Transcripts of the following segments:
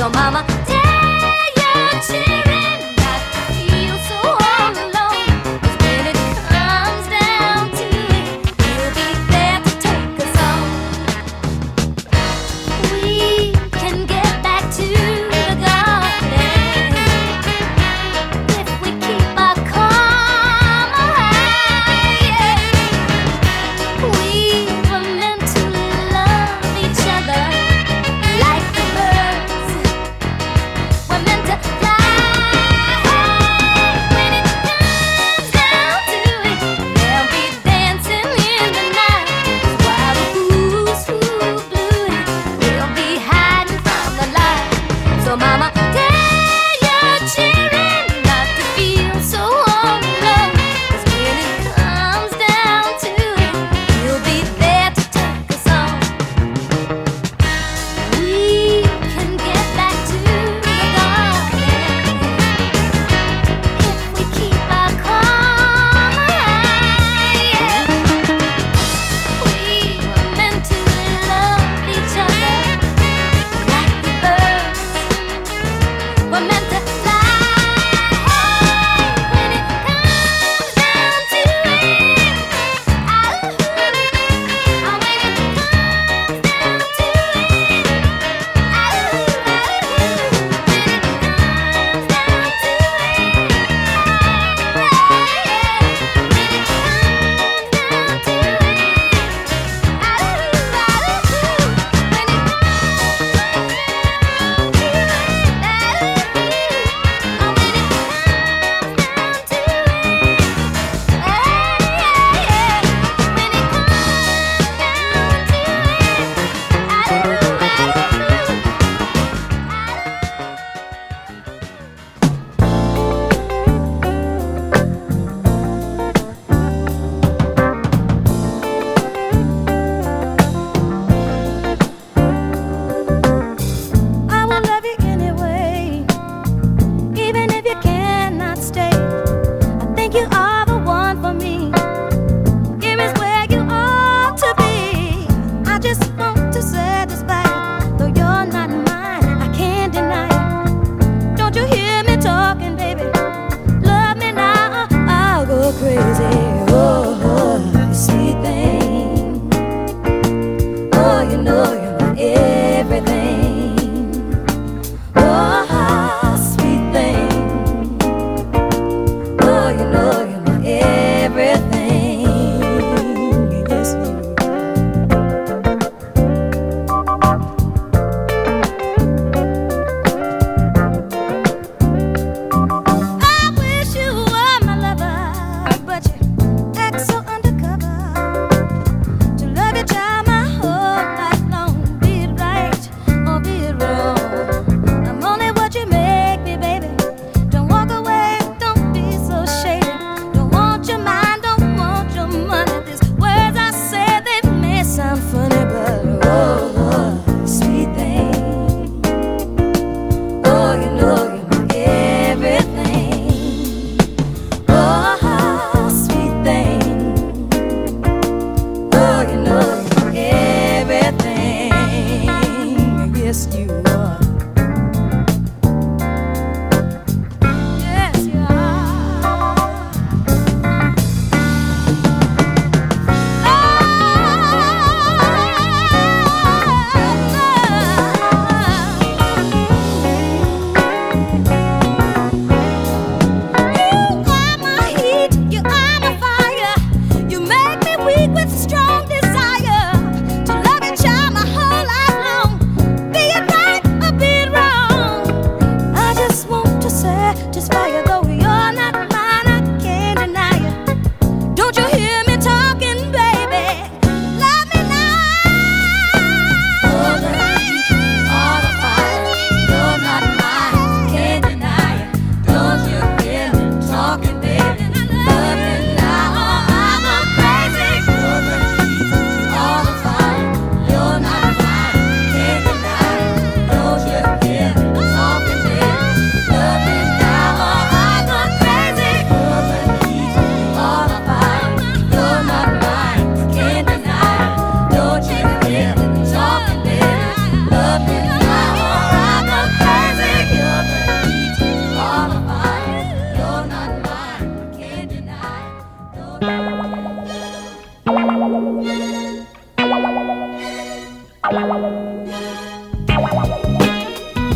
Strong desire to love and child my whole life long. Be it right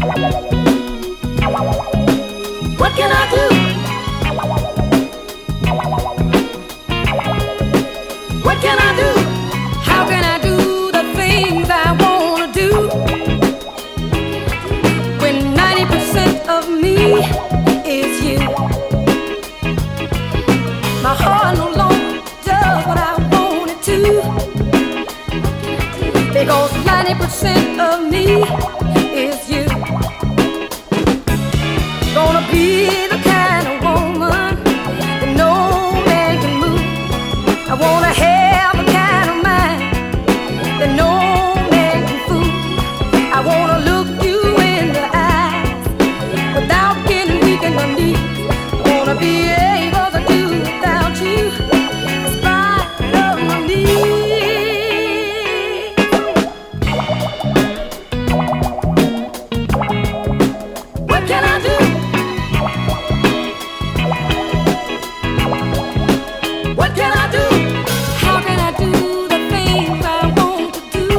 What can I do? What can I do? How can I do the things I wanna do when 90% of me is you? My heart no longer does what I want it to, because 90% of me is you. Gonna be the kind of woman that no man can move. I wanna have the kind of mind that no man can fool. I wanna look you in the eyes without getting weak in my knees. I wanna be able to do without you in spite of my needs. What can I do? What can I do? How can I do the things I want to do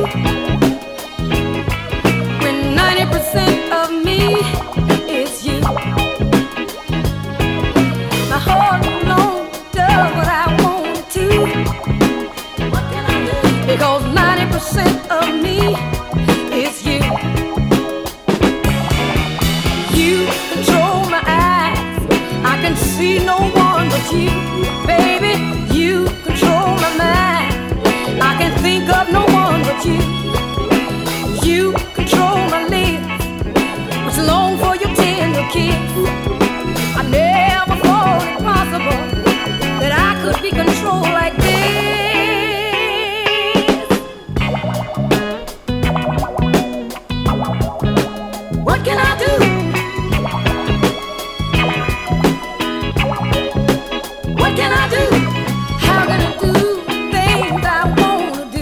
when 90% of me is you? My heart no longer does what I want it to. What can I do? Because 90% of me is you. You control my eyes. I can see no one but you, baby. You control my mind. I can think of no one but you. You control my lips, which long for your tender kiss. I never thought it possible that I could be controlled like this. What can I do? What can I do? How can I do things I wanna do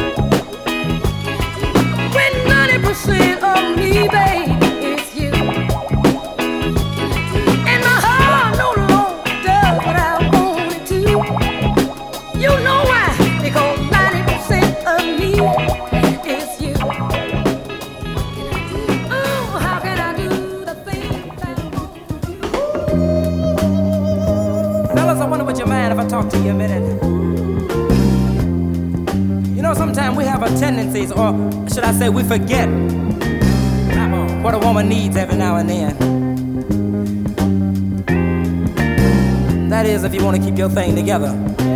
when 90% of me, baby, is you? And my heart no longer does what I want it to. You know why? Because 90% of me is you. Oh, how can I do the things I want to do? Fellas, I wonder what you mind if I talk to you a minute. You know, sometimes we have a tendencies, or should I say we forget what a woman needs every now and then. That is, if you want to keep your thing together.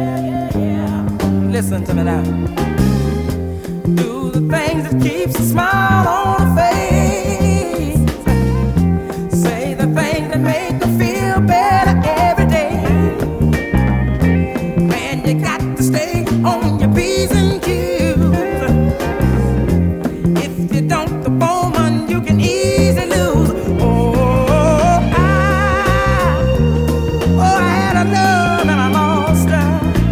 Listen to me now. Do the things that keeps a smile on her face. Say the things that make her feel better every day. Man, you got to stay on your P's and Q's. If you don't, the woman you can easily lose. I had a love and I lost her.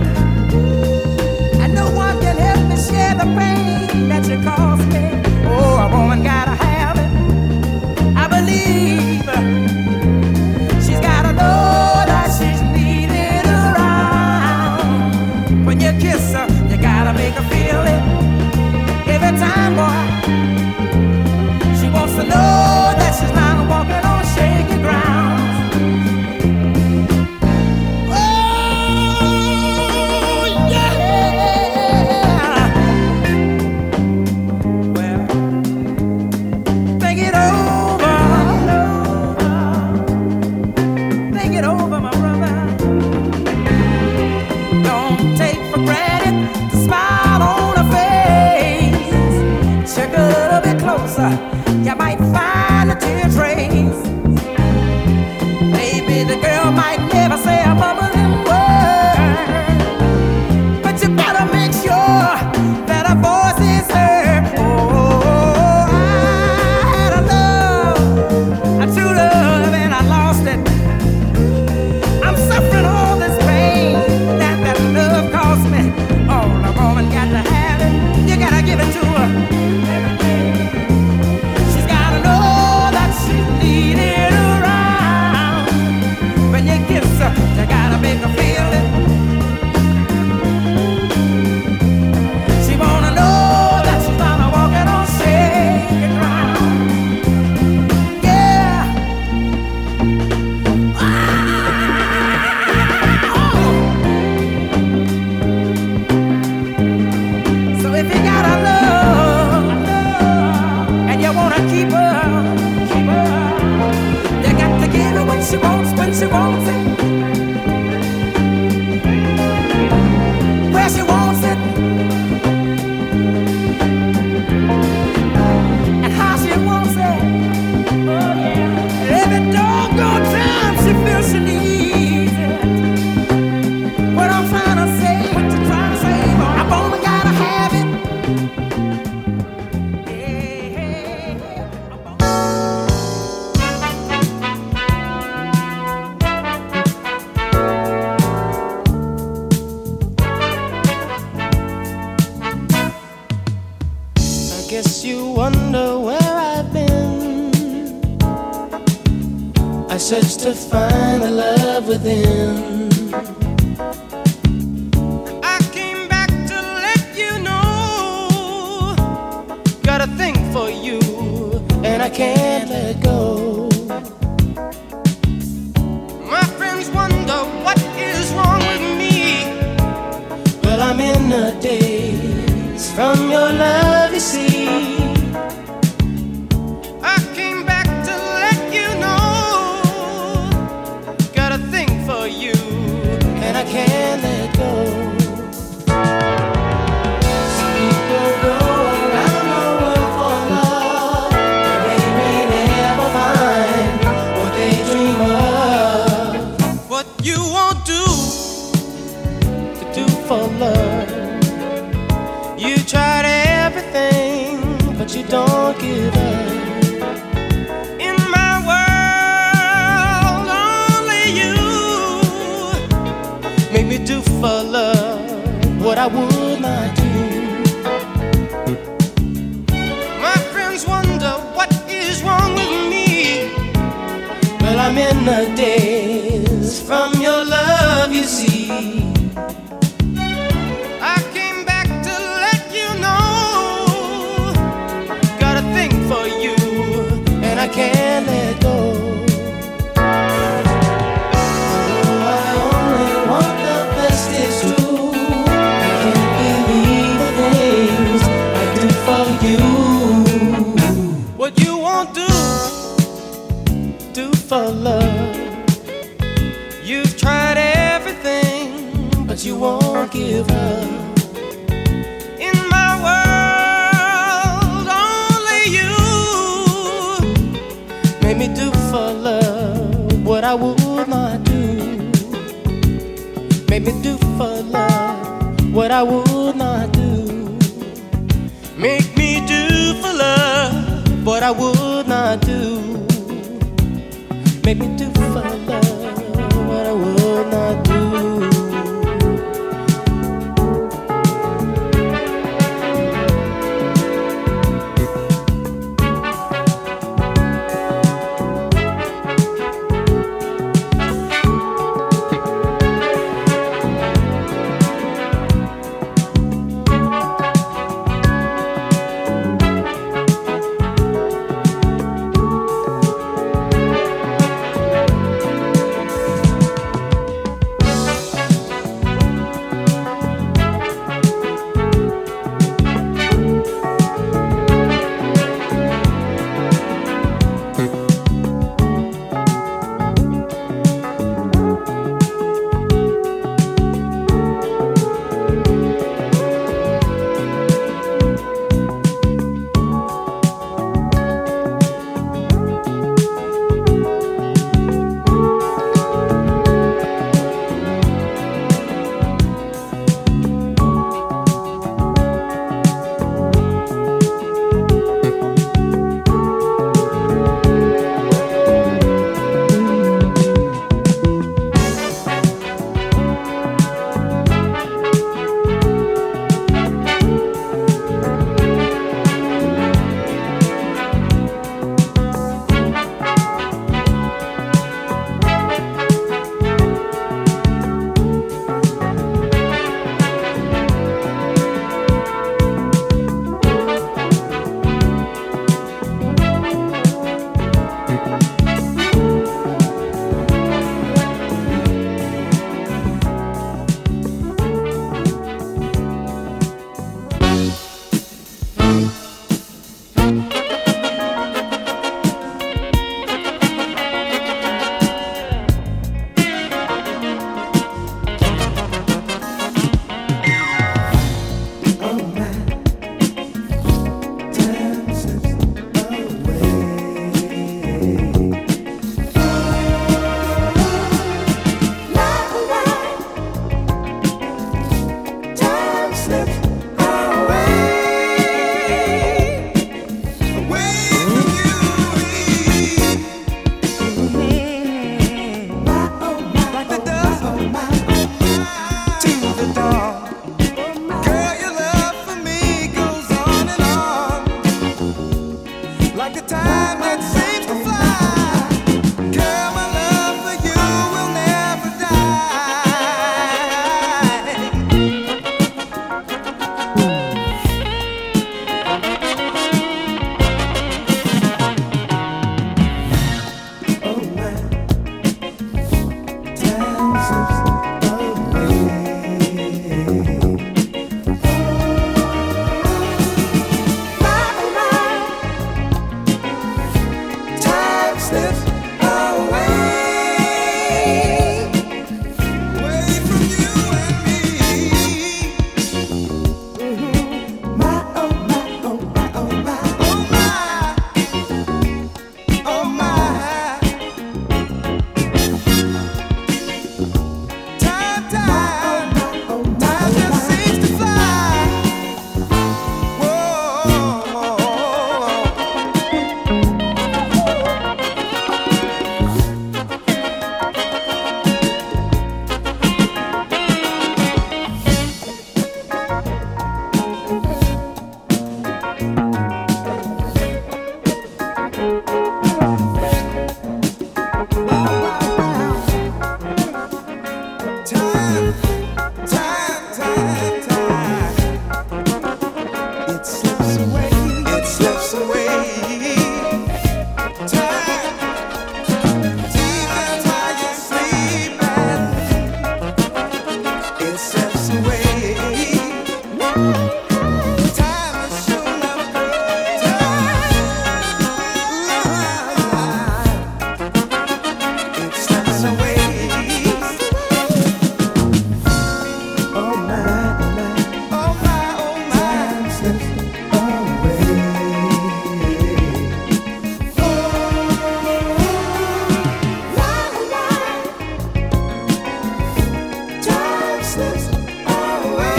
And no one can help me share the pain that you caused me. Oh, a woman gotta have it, I believe. She's gotta know that she's needed around. When you kiss her, you gotta make her feel it. Every time, boy, she wants to know that she's not walking on shaky ground. Oh, yeah. Well, think it over. Think it over, my brother. Don't take for granted the smile on her face. Check a little bit closer, you might find a tear trace. Maybe the girl might never say a mumbling word, but you better make sure that her voice is heard. Oh, I had a love, a true love, and I lost it. I'm suffering all this pain that love cost me. Oh, the woman got to have it. You gotta give it to her. She's gotta know that she's needed wonder where I've been. I search to find the love within. I came back to let you know, got a thing for you, and I can't let go. My friends wonder what is wrong with me. Well, I'm in the daze from your love, you see. I came back to let you know, got a thing for you, and I can't let go. Some people go around the world for love, but they may never find what they dream of. What you won't do to do for love. You tried everything, but you don't give up. In my world, only you make me do for love what I would not do. My friends wonder what is wrong with me. Well, I'm in the daze from your love, you see. I came back to let you know, got a thing for you, and I can't let go. Oh, I only want the best, it's true. I can't believe the things I do for you. What you won't do for love. You've tried everything, but you won't give up. In my world, only you made me do for love what I would not do. Made me do for love what I would not do. Make me do for love what I would not do. Make me do for love what I would not do. like the time that seems to fly. Girl, my love for you will never die. Oh my, time slips away. Time slips away, away from you and me. My, oh my, oh my, oh my, oh my, oh my. Time, time, time just seems to fly. Whoa. Time, time, time, time. It slips away. It slips away. Time, deep and while you're sleeping. It slips away. Time is sure never goes. It slips away. Oh my, oh my, oh my, time slips away. Oh, time slips away.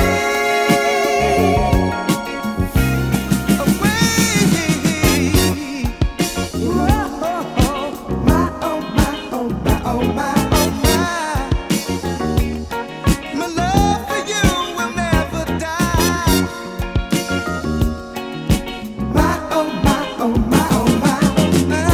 My love for you will never die. My, oh my, oh my, oh my, oh my.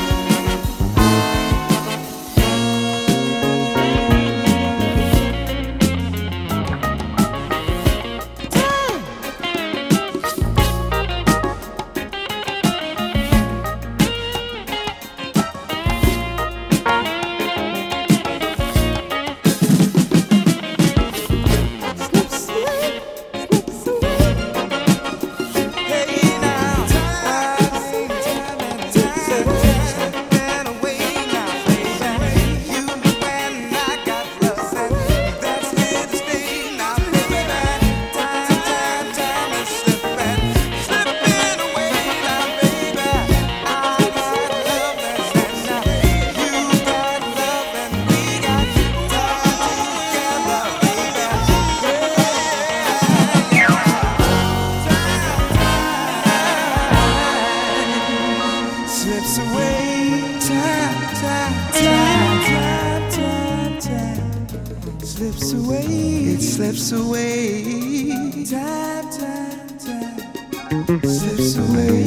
Hey now, time slipping away now, baby. You and I got love, and that's here to stay now, baby. Time is slipping away now, baby. I got love, and you got love, and we got time together, baby. Slips away, time slips away. It slips away, time slips away.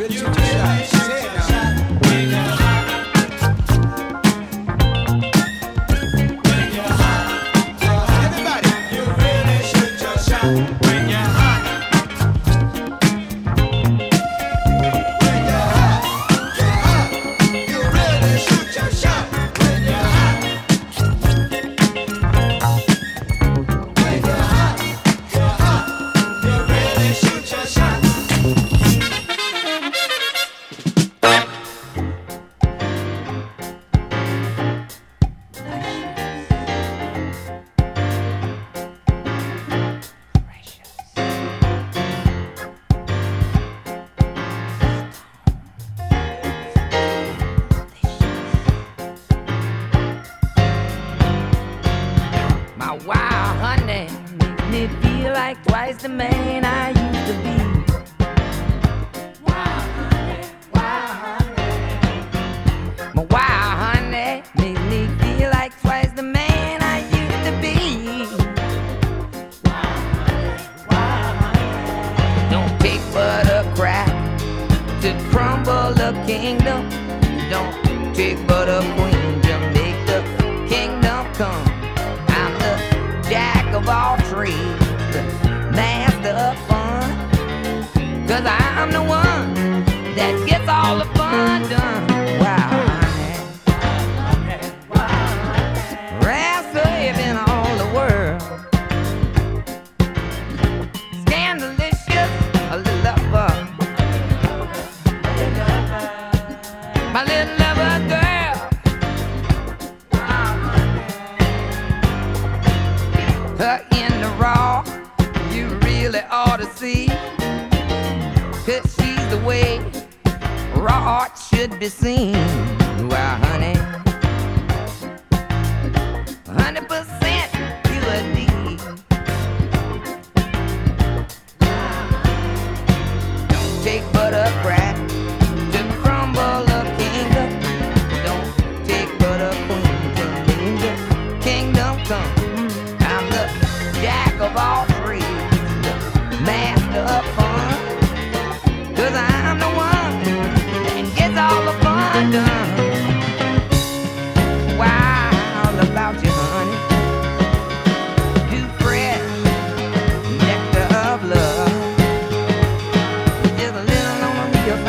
your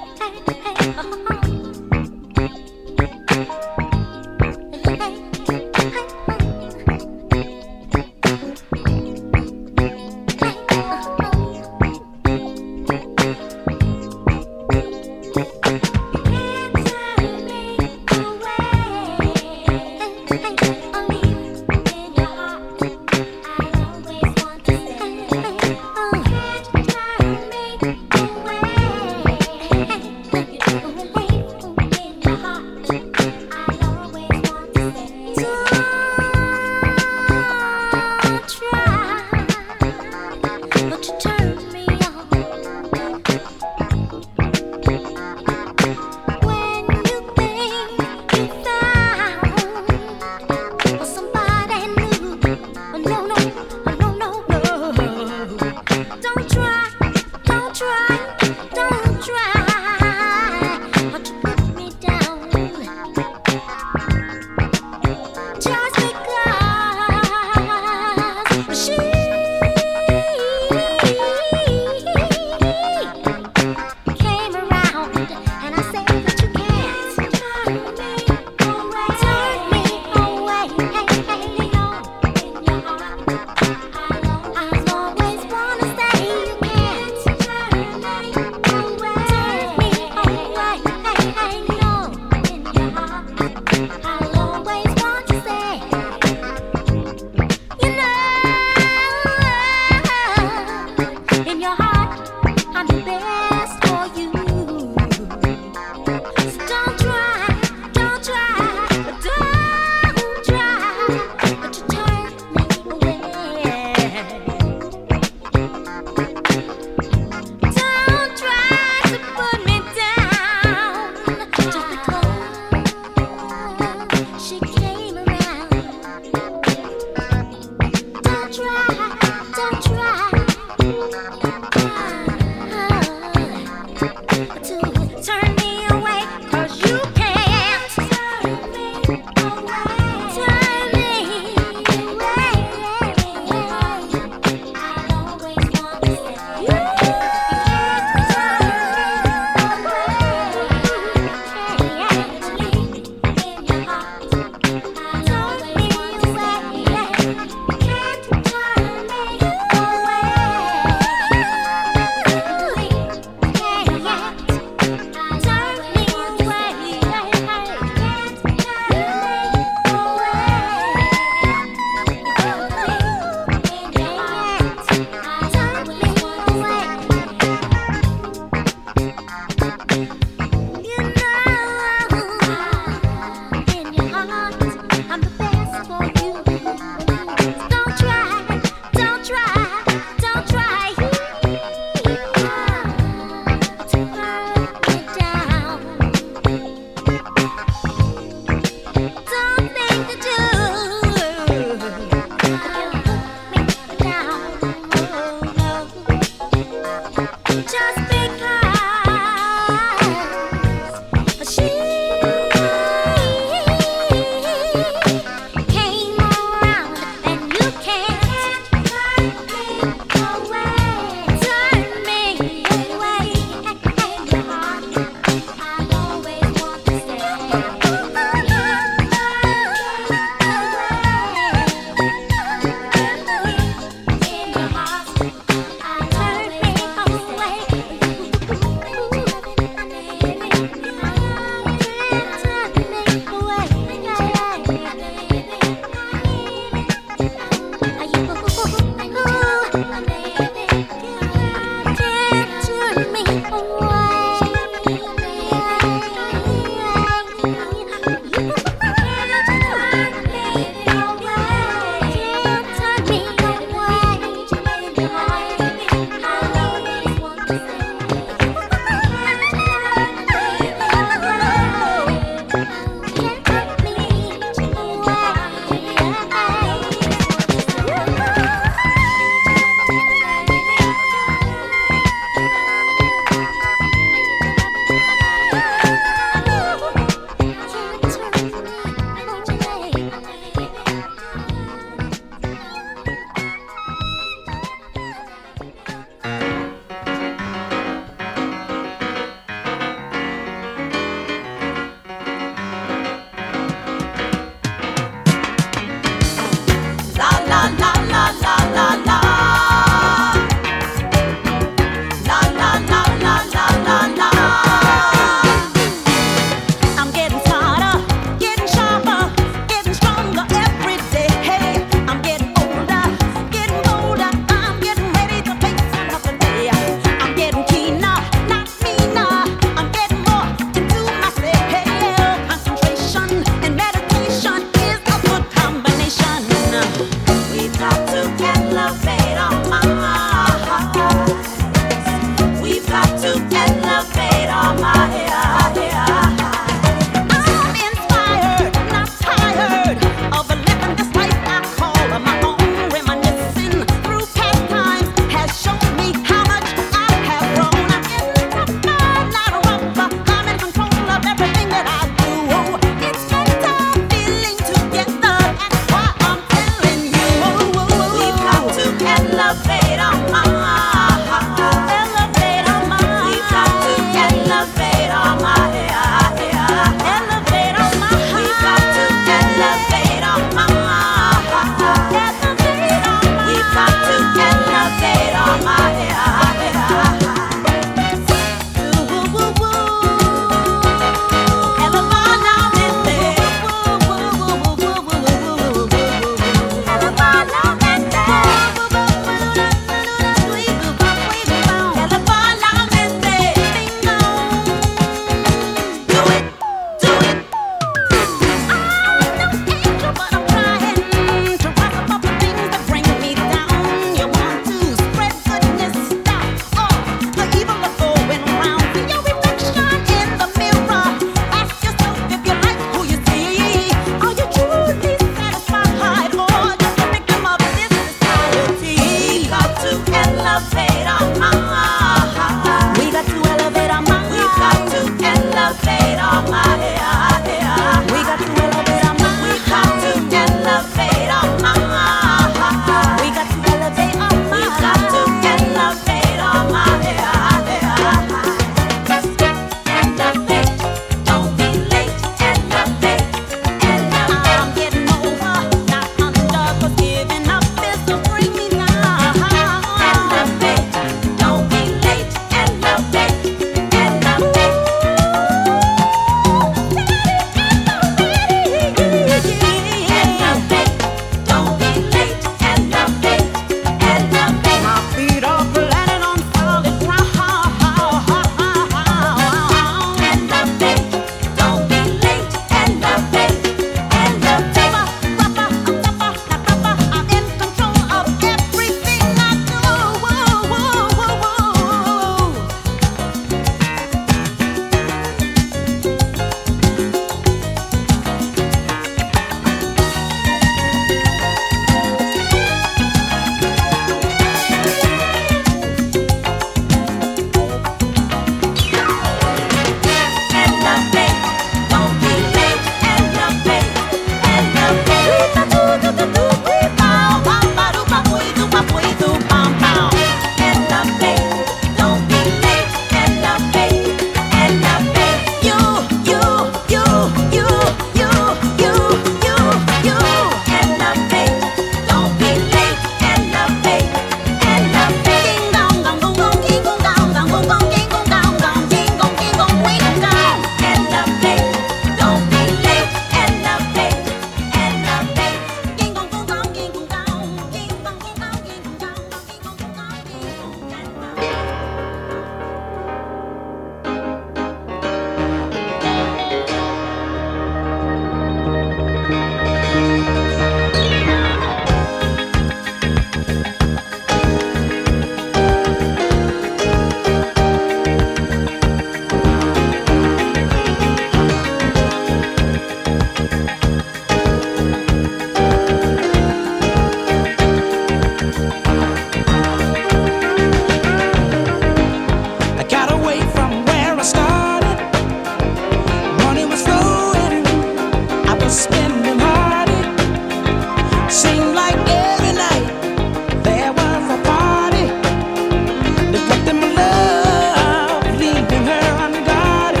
spending party. Seemed like every night there was a party. Neglecting my love, leaving her unguarded.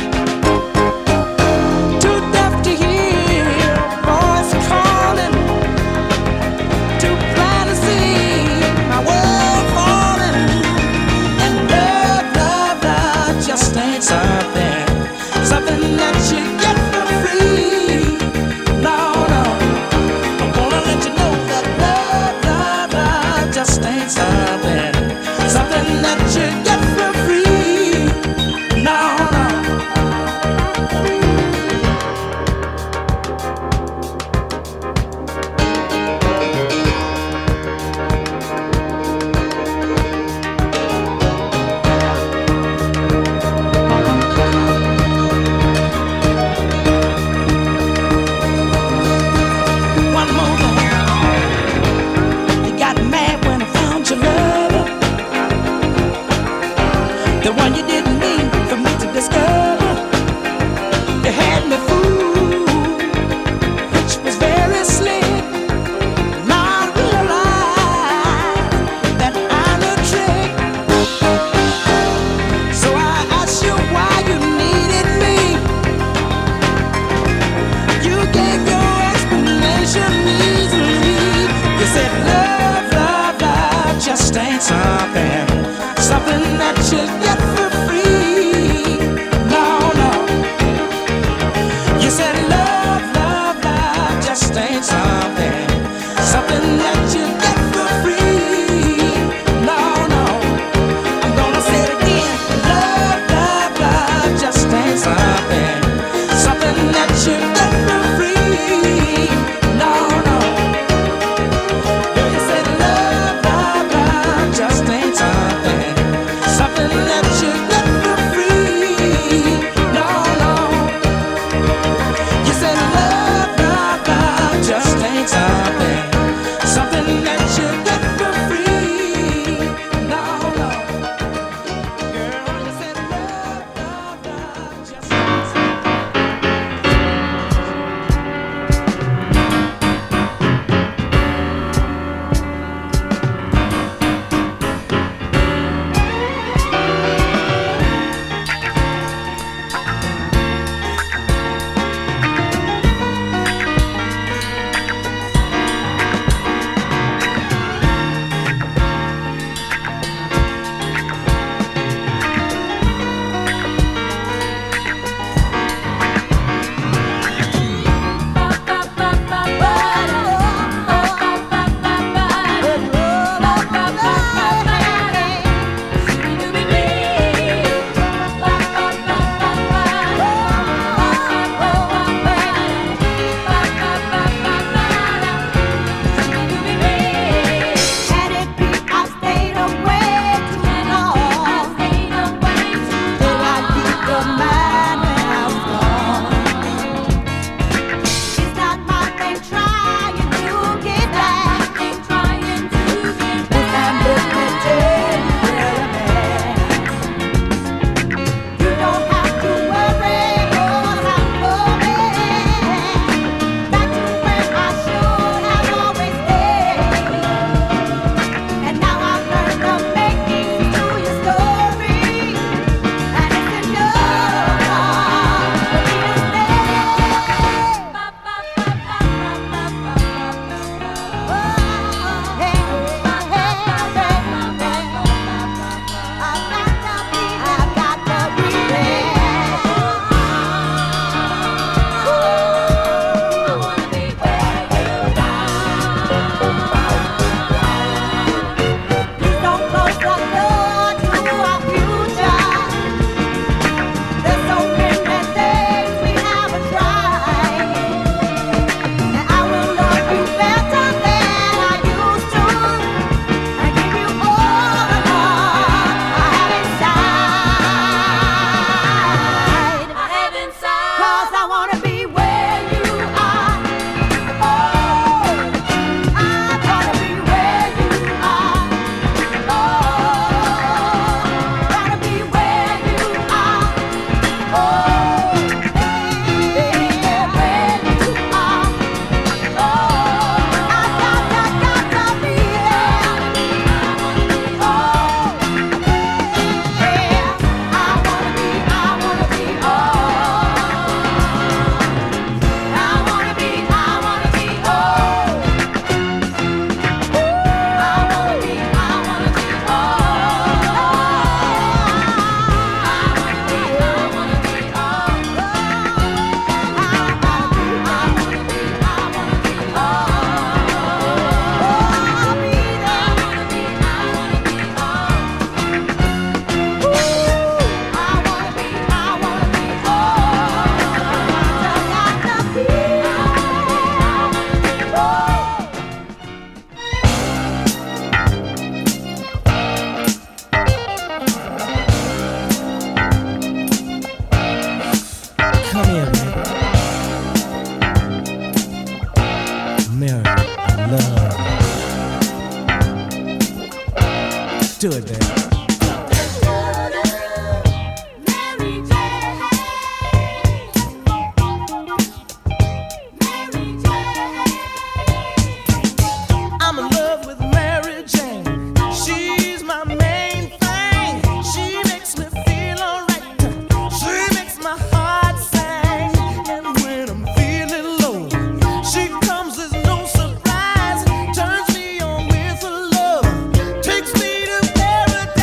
Too deaf to hear a voice calling. Too blind to see my world falling. And love, love, love just ain't something that you get for free. No, no, I wanna let you know that love, love, love just ain't something that you get for free. No, no. One more thing. You got mad when I found your lover, the one you didn't mean for me to discover. You had me fooled, which was very slick. Now I realize that I'm a trick. So I asked you why you needed me. You gave your explanation easily. You said love, love, love just ain't something that you get for free. No, no. You said love, love, love just ain't something that you get for free. No, no. I'm gonna say it again. Love, love, love just ain't something that you get for free. No, no. Yeah, you said love, love, love just ain't something that you get for free. No, no. You said love, love, love just ain't something love. Do it, baby. Takes me to paradise.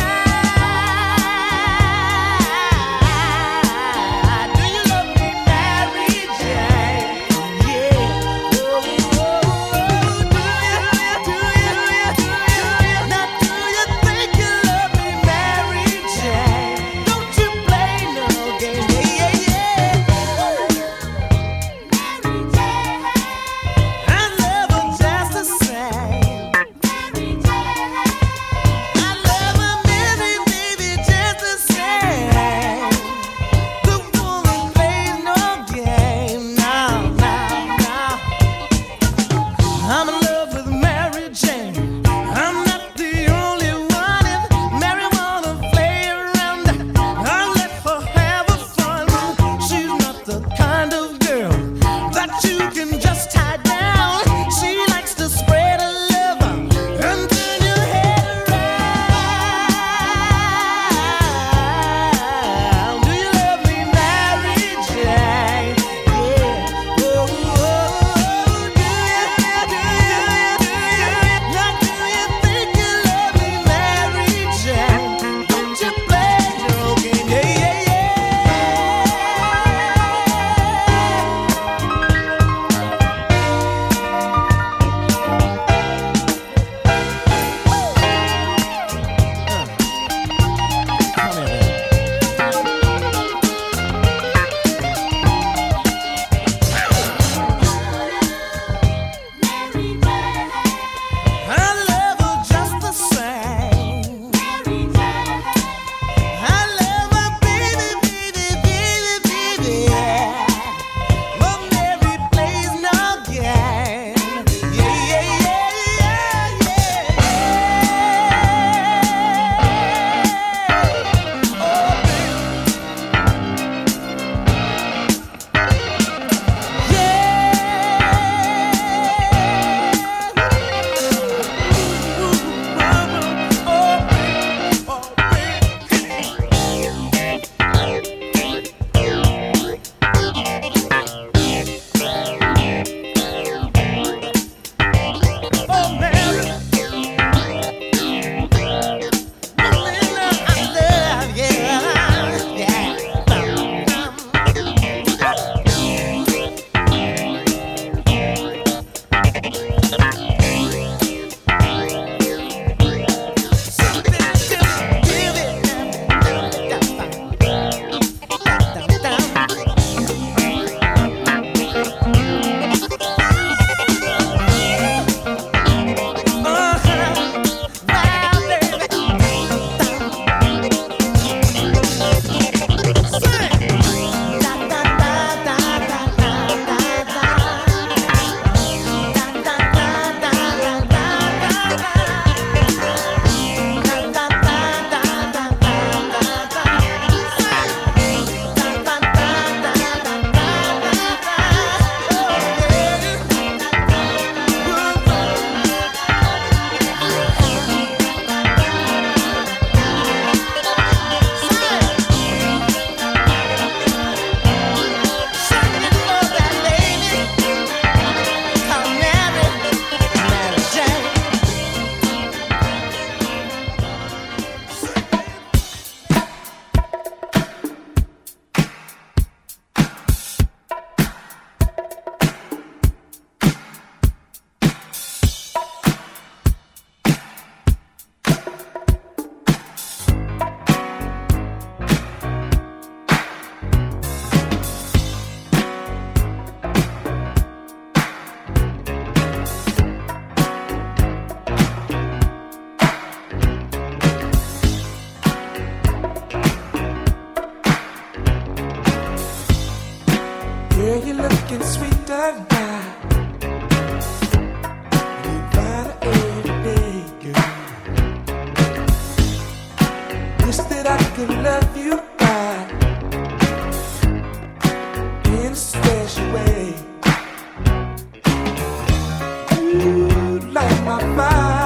my fire.